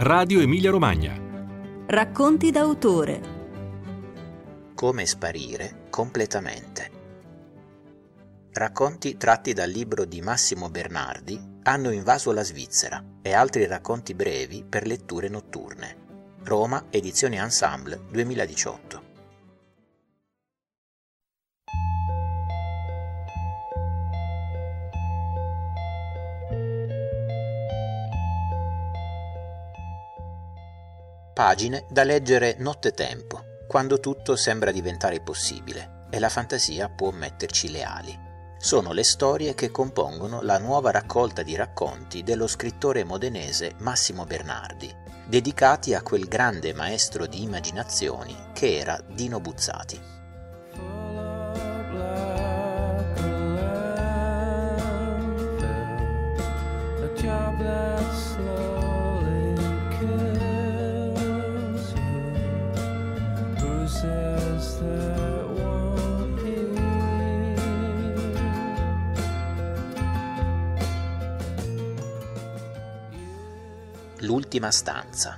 Radio Emilia-Romagna. Racconti d'autore. Come sparire completamente. Racconti tratti dal libro di Massimo Bernardi hanno invaso la Svizzera e altri racconti brevi per letture notturne. Roma, Edizioni Ensemble 2018. Pagine da leggere nottetempo, quando tutto sembra diventare possibile e la fantasia può metterci le ali. Sono le storie che compongono la nuova raccolta di racconti dello scrittore modenese Massimo Bernardi, dedicati a quel grande maestro di immaginazioni che era Dino Buzzati. L'ultima stanza.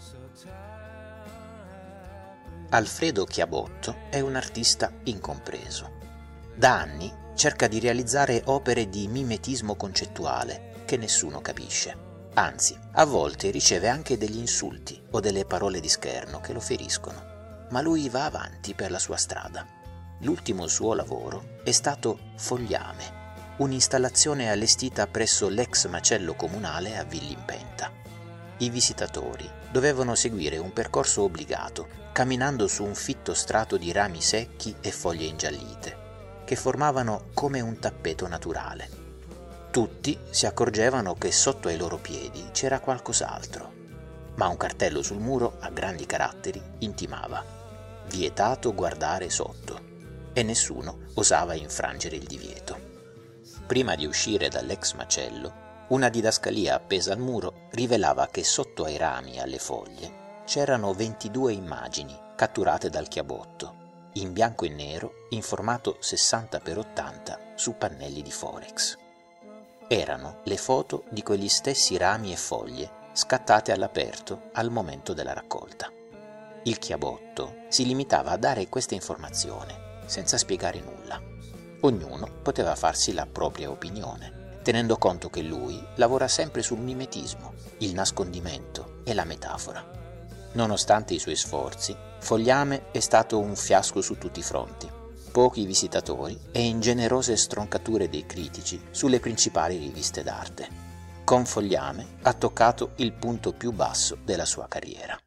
Alfredo Chiabotto è un artista incompreso. Da anni cerca di realizzare opere di mimetismo concettuale che nessuno capisce. Anzi, a volte riceve anche degli insulti o delle parole di scherno che lo feriscono. Ma lui va avanti per la sua strada. L'ultimo suo lavoro è stato Fogliame, un'installazione allestita presso l'ex macello comunale a Villimpenta. I visitatori dovevano seguire un percorso obbligato, camminando su un fitto strato di rami secchi e foglie ingiallite, che formavano come un tappeto naturale. Tutti si accorgevano che sotto ai loro piedi c'era qualcos'altro, ma un cartello sul muro a grandi caratteri intimava: vietato guardare sotto, e nessuno osava infrangere il divieto. Prima di uscire dall'ex macello, una didascalia appesa al muro rivelava che sotto ai rami e alle foglie c'erano 22 immagini catturate dal Chiabotto, in bianco e nero, in formato 60x80 su pannelli di Forex. Erano le foto di quegli stessi rami e foglie scattate all'aperto al momento della raccolta. Il Chiabotto si limitava a dare questa informazione, senza spiegare nulla. Ognuno poteva farsi la propria opinione, tenendo conto che lui lavora sempre sul mimetismo, il nascondimento e la metafora. Nonostante i suoi sforzi, Fogliame è stato un fiasco su tutti i fronti. Pochi visitatori e ingenerose stroncature dei critici sulle principali riviste d'arte. Con Fogliame ha toccato il punto più basso della sua carriera.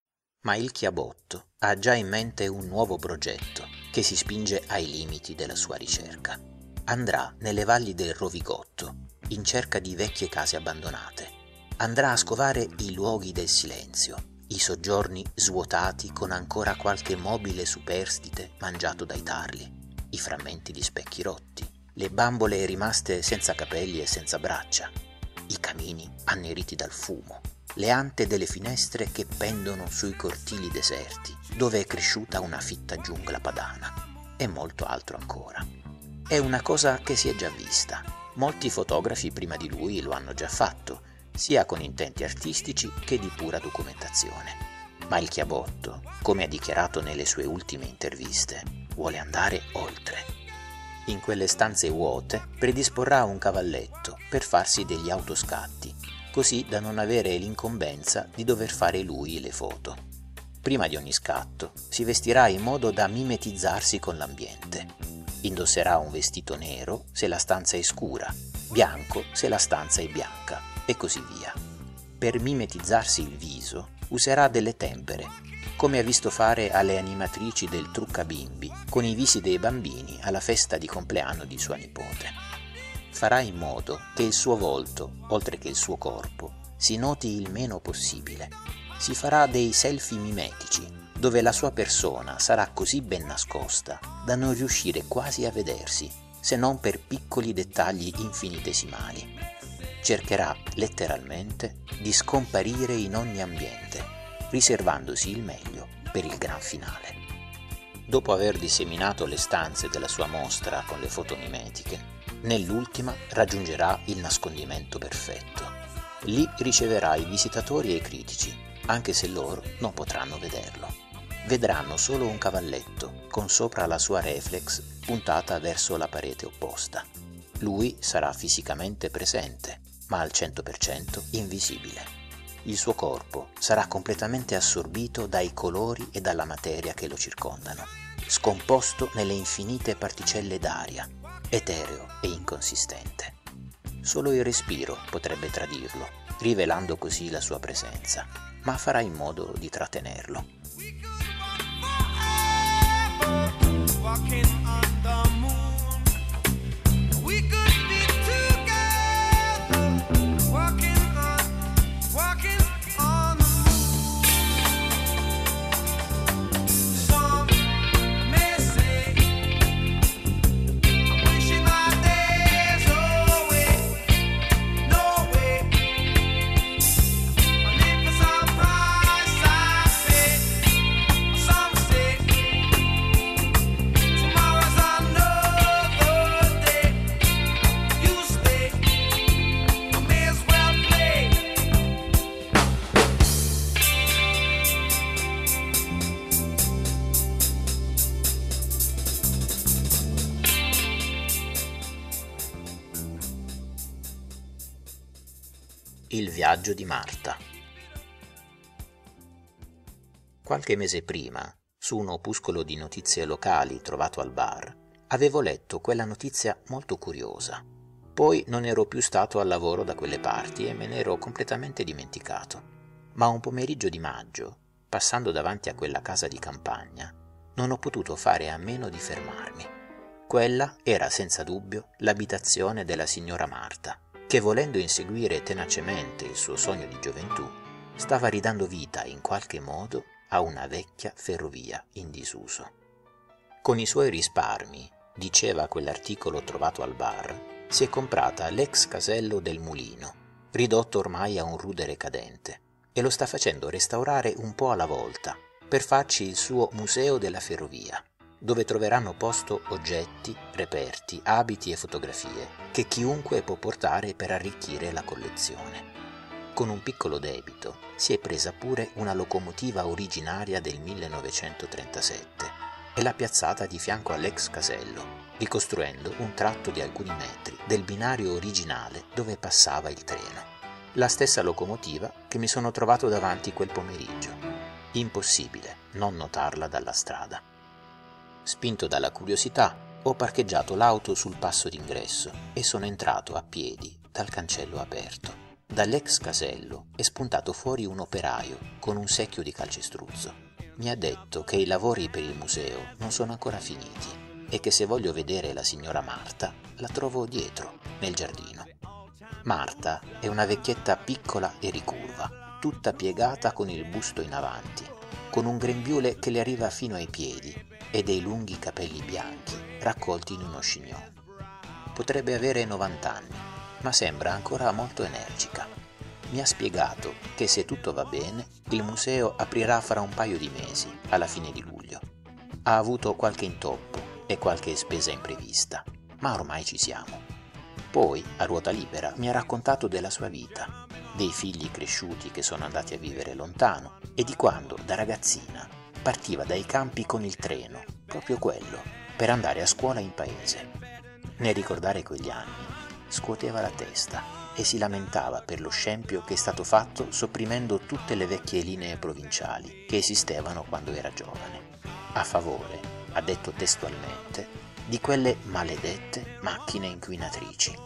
Ma il Chiabotto ha già in mente un nuovo progetto che si spinge ai limiti della sua ricerca. Andrà nelle valli del Rovigotto in cerca di vecchie case abbandonate. Andrà a scovare i luoghi del silenzio, i soggiorni svuotati con ancora qualche mobile superstite mangiato dai tarli, i frammenti di specchi rotti, le bambole rimaste senza capelli e senza braccia, i camini anneriti dal fumo, le ante delle finestre che pendono sui cortili deserti dove è cresciuta una fitta giungla padana e molto altro ancora. È una cosa che si è già vista. Molti fotografi prima di lui lo hanno già fatto, sia con intenti artistici che di pura documentazione. Ma il Chiabotto, come ha dichiarato nelle sue ultime interviste, vuole andare oltre. In quelle stanze vuote predisporrà un cavalletto per farsi degli autoscatti, così da non avere l'incombenza di dover fare lui le foto. Prima di ogni scatto si vestirà in modo da mimetizzarsi con l'ambiente. Indosserà un vestito nero se la stanza è scura, bianco se la stanza è bianca, e così via. Per mimetizzarsi il viso userà delle tempere, come ha visto fare alle animatrici del Trucca Bimbi con i visi dei bambini alla festa di compleanno di sua nipote. Farà in modo che il suo volto, oltre che il suo corpo, si noti il meno possibile. Si farà dei selfie mimetici, dove la sua persona sarà così ben nascosta da non riuscire quasi a vedersi, se non per piccoli dettagli infinitesimali. Cercherà letteralmente di scomparire in ogni ambiente, riservandosi il meglio per il gran finale. Dopo aver disseminato le stanze della sua mostra con le foto mimetiche, nell'ultima raggiungerà il nascondimento perfetto. Lì riceverà i visitatori e i critici, anche se loro non potranno vederlo. Vedranno solo un cavalletto, con sopra la sua reflex puntata verso la parete opposta. Lui sarà fisicamente presente, ma al 100% invisibile. Il suo corpo sarà completamente assorbito dai colori e dalla materia che lo circondano, scomposto nelle infinite particelle d'aria, etereo e inconsistente. Solo il respiro potrebbe tradirlo, rivelando così la sua presenza, ma farà in modo di trattenerlo. Il viaggio di Marta. Qualche mese prima, su un opuscolo di notizie locali trovato al bar, avevo letto quella notizia molto curiosa. Poi non ero più stato al lavoro da quelle parti e me ne ero completamente dimenticato. Ma un pomeriggio di maggio, passando davanti a quella casa di campagna, non ho potuto fare a meno di fermarmi. Quella era senza dubbio l'abitazione della signora Marta, che volendo inseguire tenacemente il suo sogno di gioventù, stava ridando vita in qualche modo a una vecchia ferrovia in disuso. Con i suoi risparmi, diceva quell'articolo trovato al bar, si è comprata l'ex casello del mulino, ridotto ormai a un rudere cadente, e lo sta facendo restaurare un po' alla volta, per farci il suo museo della ferrovia, dove troveranno posto oggetti, reperti, abiti e fotografie che chiunque può portare per arricchire la collezione. Con un piccolo debito si è presa pure una locomotiva originaria del 1937 e l'ha piazzata di fianco all'ex casello, ricostruendo un tratto di alcuni metri del binario originale dove passava il treno. La stessa locomotiva che mi sono trovato davanti quel pomeriggio. Impossibile non notarla dalla strada. Spinto dalla curiosità, ho parcheggiato l'auto sul passo d'ingresso e sono entrato a piedi dal cancello aperto. Dall'ex casello è spuntato fuori un operaio con un secchio di calcestruzzo. Mi ha detto che i lavori per il museo non sono ancora finiti e che se voglio vedere la signora Marta la trovo dietro, nel giardino. Marta è una vecchietta piccola e ricurva, tutta piegata con il busto in avanti, con un grembiule che le arriva fino ai piedi e dei lunghi capelli bianchi raccolti in uno chignon. Potrebbe avere 90 anni, ma sembra ancora molto energica. Mi ha spiegato che se tutto va bene, il museo aprirà fra un paio di mesi, alla fine di luglio. Ha avuto qualche intoppo e qualche spesa imprevista, ma ormai ci siamo. Poi, a ruota libera, mi ha raccontato della sua vita, dei figli cresciuti che sono andati a vivere lontano e di quando, da ragazzina, partiva dai campi con il treno, proprio quello, per andare a scuola in paese. Nel ricordare quegli anni, scuoteva la testa e si lamentava per lo scempio che è stato fatto sopprimendo tutte le vecchie linee provinciali che esistevano quando era giovane, a favore, ha detto testualmente, di quelle maledette macchine inquinatrici.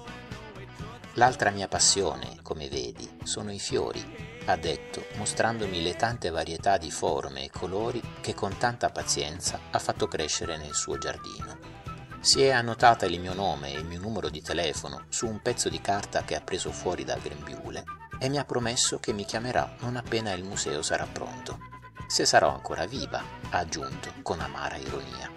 L'altra mia passione, come vedi, sono i fiori, ha detto, mostrandomi le tante varietà di forme e colori che con tanta pazienza ha fatto crescere nel suo giardino. Si è annotata il mio nome e il mio numero di telefono su un pezzo di carta che ha preso fuori dal grembiule e mi ha promesso che mi chiamerà non appena il museo sarà pronto. Se sarò ancora viva, ha aggiunto con amara ironia.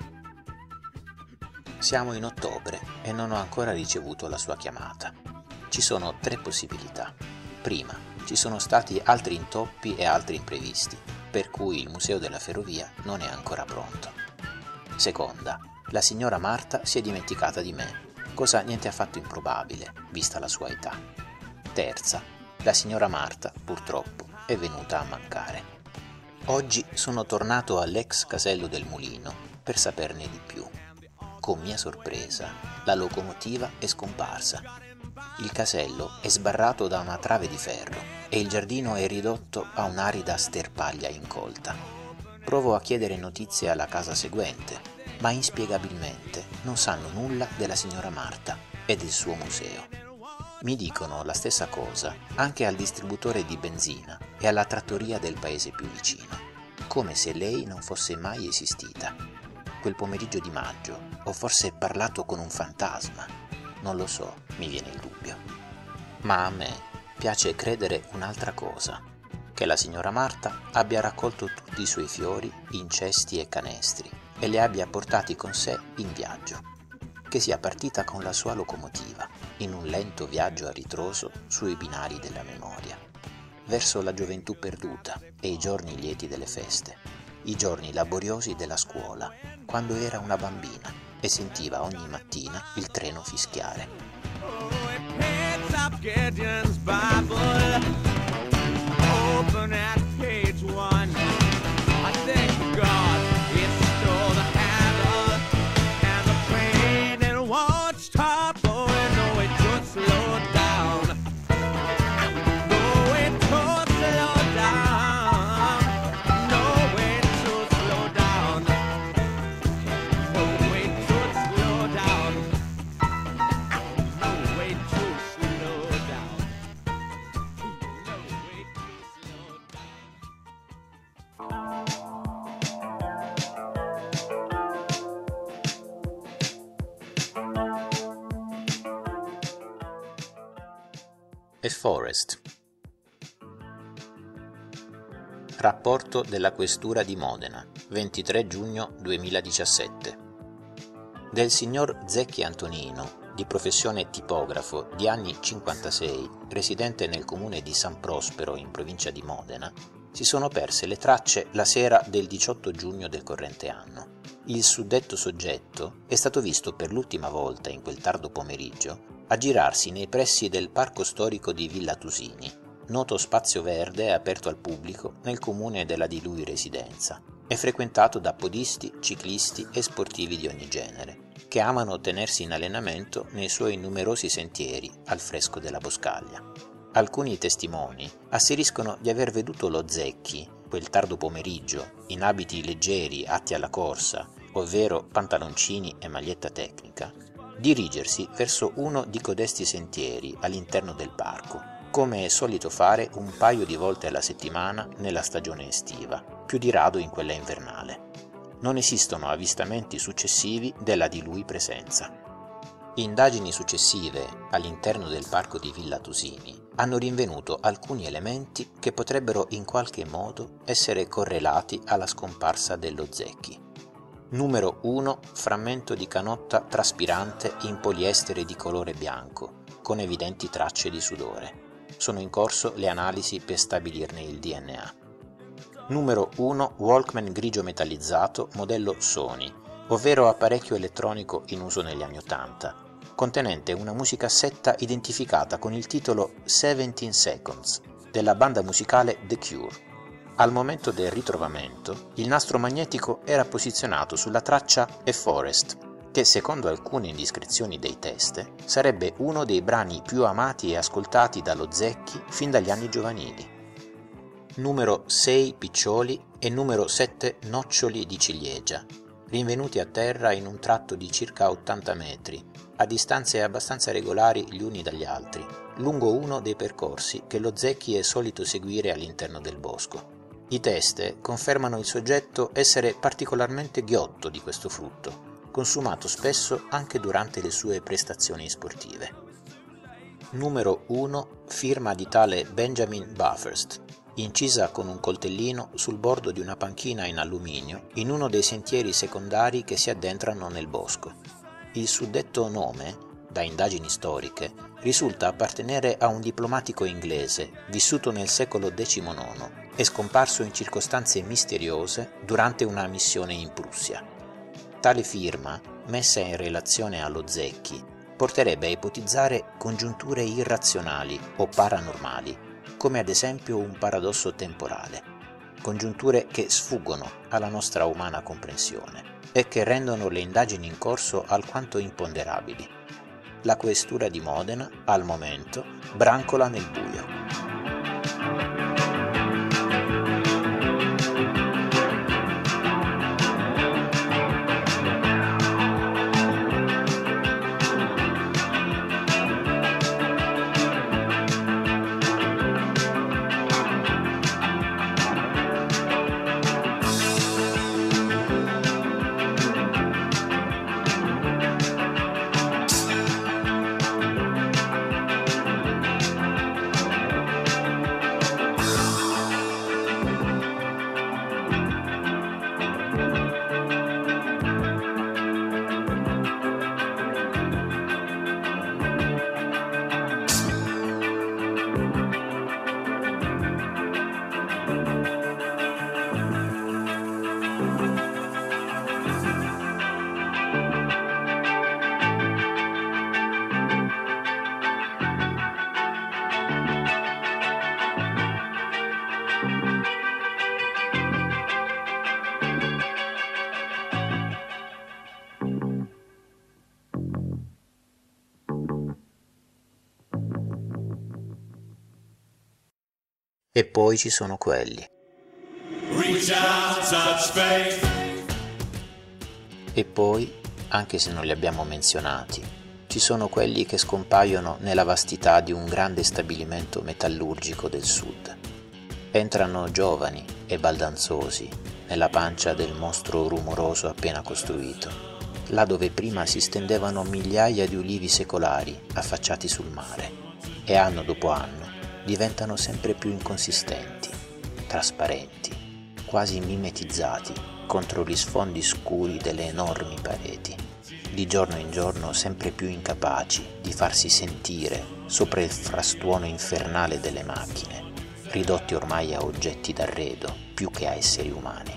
Siamo in ottobre e non ho ancora ricevuto la sua chiamata. Ci sono 3 possibilità. Prima, ci sono stati altri intoppi e altri imprevisti, per cui il museo della ferrovia non è ancora pronto. Seconda, la signora Marta si è dimenticata di me, cosa niente affatto improbabile, vista la sua età. Terza, La signora Marta, purtroppo, è venuta a mancare. Oggi sono tornato all'ex casello del mulino per saperne di più. Con mia sorpresa, la locomotiva è scomparsa. Il casello è sbarrato da una trave di ferro e il giardino è ridotto a un'arida sterpaglia incolta. Provo a chiedere notizie alla casa seguente, ma inspiegabilmente non sanno nulla della signora Marta e del suo museo. Mi dicono la stessa cosa anche al distributore di benzina e alla trattoria del paese più vicino, come se lei non fosse mai esistita. Quel pomeriggio di maggio ho forse parlato con un fantasma, non lo so, mi viene il dubbio. Ma a me piace credere un'altra cosa, che la signora Marta abbia raccolto tutti i suoi fiori in cesti e canestri e li abbia portati con sé in viaggio, che sia partita con la sua locomotiva in un lento viaggio a ritroso sui binari della memoria, verso la gioventù perduta e i giorni lieti delle feste, i giorni laboriosi della scuola, quando era una bambina e sentiva ogni mattina il treno fischiare. A Forest. Rapporto della Questura di Modena, 23 giugno 2017. Del signor Zecchi Antonino, di professione tipografo, di anni 56, residente nel comune di San Prospero in provincia di Modena, si sono perse le tracce la sera del 18 giugno del corrente anno. Il suddetto soggetto è stato visto per l'ultima volta in quel tardo pomeriggio a girarsi nei pressi del parco storico di Villa Tusini, noto spazio verde aperto al pubblico nel comune della di lui residenza, e frequentato da podisti, ciclisti e sportivi di ogni genere, che amano tenersi in allenamento nei suoi numerosi sentieri al fresco della boscaglia. Alcuni testimoni asseriscono di aver veduto lo Zecchi, quel tardo pomeriggio, in abiti leggeri atti alla corsa, ovvero pantaloncini e maglietta tecnica, dirigersi verso uno di codesti sentieri all'interno del parco, come è solito fare un paio di volte alla settimana nella stagione estiva, più di rado in quella invernale. Non esistono avvistamenti successivi della di lui presenza. Indagini successive all'interno del parco di Villa Tusini hanno rinvenuto alcuni elementi che potrebbero in qualche modo essere correlati alla scomparsa dello Zecchi. Numero 1. Frammento di canotta traspirante in poliestere di colore bianco, con evidenti tracce di sudore. Sono in corso le analisi per stabilirne il DNA. Numero 1. Walkman grigio metallizzato modello Sony, ovvero apparecchio elettronico in uso negli anni 80, contenente una musicassetta identificata con il titolo 17 Seconds della banda musicale The Cure. Al momento del ritrovamento, il nastro magnetico era posizionato sulla traccia A Forest, che secondo alcune indiscrezioni dei test sarebbe uno dei brani più amati e ascoltati dallo Zecchi fin dagli anni giovanili. Numero 6 piccioli e numero 7 noccioli di ciliegia, rinvenuti a terra in un tratto di circa 80 metri, a distanze abbastanza regolari gli uni dagli altri, lungo uno dei percorsi che lo Zecchi è solito seguire all'interno del bosco. I test confermano il soggetto essere particolarmente ghiotto di questo frutto, consumato spesso anche durante le sue prestazioni sportive. Numero 1. Firma di tale Benjamin Bathurst, incisa con un coltellino sul bordo di una panchina in alluminio in uno dei sentieri secondari che si addentrano nel bosco. Il suddetto nome, da indagini storiche, risulta appartenere a un diplomatico inglese vissuto nel secolo XIX e scomparso in circostanze misteriose durante una missione in Prussia. Tale firma, messa in relazione allo Zecchi, porterebbe a ipotizzare congiunture irrazionali o paranormali come ad esempio un paradosso temporale, congiunture che sfuggono alla nostra umana comprensione e che rendono le indagini in corso alquanto imponderabili. La questura di Modena, al momento, brancola nel buio. E poi ci sono quelli. E poi, anche se non li abbiamo menzionati, ci sono quelli che scompaiono nella vastità di un grande stabilimento metallurgico del sud. Entrano giovani e baldanzosi nella pancia del mostro rumoroso appena costruito, là dove prima si stendevano migliaia di ulivi secolari affacciati sul mare, e anno dopo anno diventano sempre più inconsistenti, trasparenti, quasi mimetizzati contro gli sfondi scuri delle enormi pareti, di giorno in giorno sempre più incapaci di farsi sentire sopra il frastuono infernale delle macchine, ridotti ormai a oggetti d'arredo più che a esseri umani.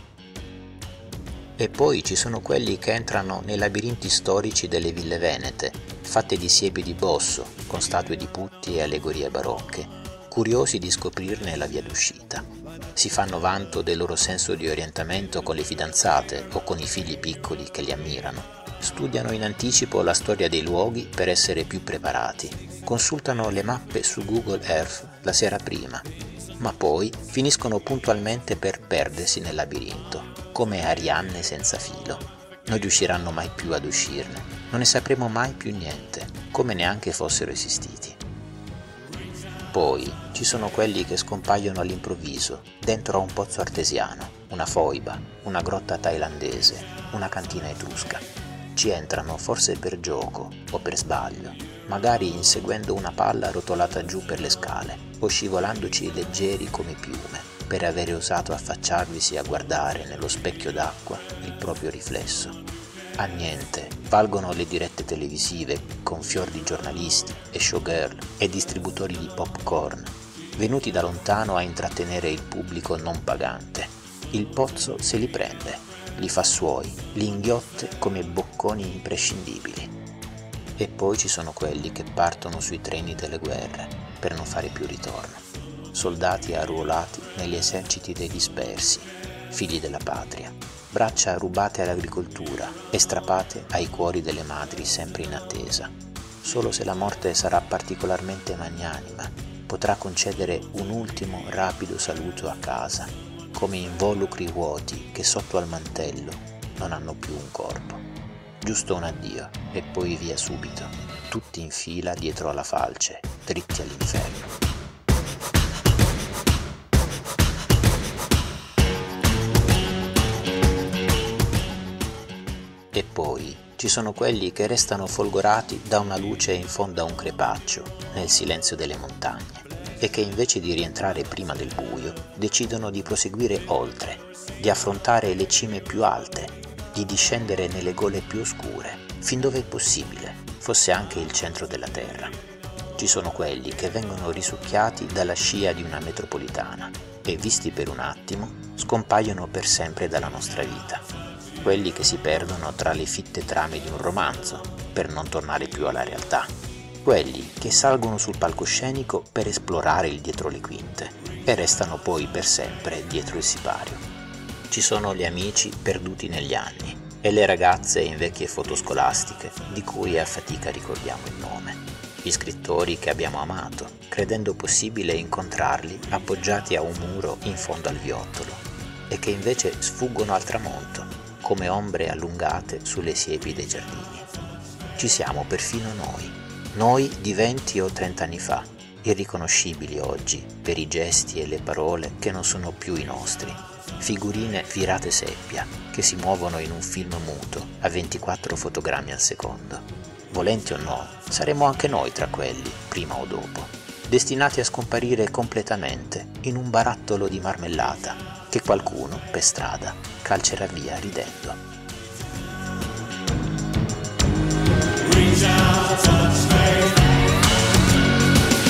E poi ci sono quelli che entrano nei labirinti storici delle ville venete, fatte di siepi di bosso, con statue di putti e allegorie barocche, curiosi di scoprirne la via d'uscita. Si fanno vanto del loro senso di orientamento con le fidanzate o con i figli piccoli che li ammirano. Studiano in anticipo la storia dei luoghi per essere più preparati. Consultano le mappe su Google Earth la sera prima, ma poi finiscono puntualmente per perdersi nel labirinto, come Arianne senza filo. Non riusciranno mai più ad uscirne, non ne sapremo mai più niente, come neanche fossero esistiti. Poi ci sono quelli che scompaiono all'improvviso, dentro a un pozzo artesiano, una foiba, una grotta thailandese, una cantina etrusca. Ci entrano forse per gioco o per sbaglio, magari inseguendo una palla rotolata giù per le scale o scivolandoci leggeri come piume, per avere osato affacciarvisi a guardare nello specchio d'acqua il proprio riflesso. A niente valgono le dirette televisive con fior di giornalisti e showgirl e distributori di popcorn, venuti da lontano a intrattenere il pubblico non pagante. Il pozzo se li prende, li fa suoi, li inghiotte come bocconi imprescindibili. E poi ci sono quelli che partono sui treni delle guerre per non fare più ritorno. Soldati arruolati negli eserciti dei dispersi, figli della patria. Braccia rubate all'agricoltura e strappate ai cuori delle madri sempre in attesa. Solo se la morte sarà particolarmente magnanima, potrà concedere un ultimo rapido saluto a casa, come involucri vuoti che sotto al mantello non hanno più un corpo. Giusto un addio e poi via subito, tutti in fila dietro alla falce, dritti all'inferno. E poi ci sono quelli che restano folgorati da una luce in fondo a un crepaccio, nel silenzio delle montagne, e che invece di rientrare prima del buio, decidono di proseguire oltre, di affrontare le cime più alte, di discendere nelle gole più oscure, fin dove è possibile, fosse anche il centro della terra. Ci sono quelli che vengono risucchiati dalla scia di una metropolitana e, visti per un attimo, scompaiono per sempre dalla nostra vita. Quelli che si perdono tra le fitte trame di un romanzo, per non tornare più alla realtà. quelli che salgono sul palcoscenico per esplorare il dietro le quinte e restano poi per sempre dietro il sipario. Ci sono gli amici perduti negli anni e le ragazze in vecchie foto scolastiche di cui a fatica ricordiamo il nome, gli scrittori che abbiamo amato, credendo possibile incontrarli appoggiati a un muro in fondo al viottolo e che invece sfuggono al tramonto come ombre allungate sulle siepi dei giardini. Ci siamo perfino noi di 20 o 30 anni fa, irriconoscibili oggi per i gesti e le parole che non sono più i nostri, figurine virate seppia che si muovono in un film muto a 24 fotogrammi al secondo. Volenti o no, saremo anche noi tra quelli, prima o dopo, destinati a scomparire completamente in un barattolo di marmellata che qualcuno, per strada, calcerà via ridendo. Reach out, touch faith.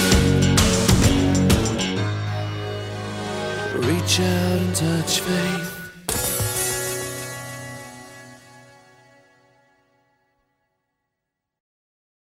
Reach out and touch faith.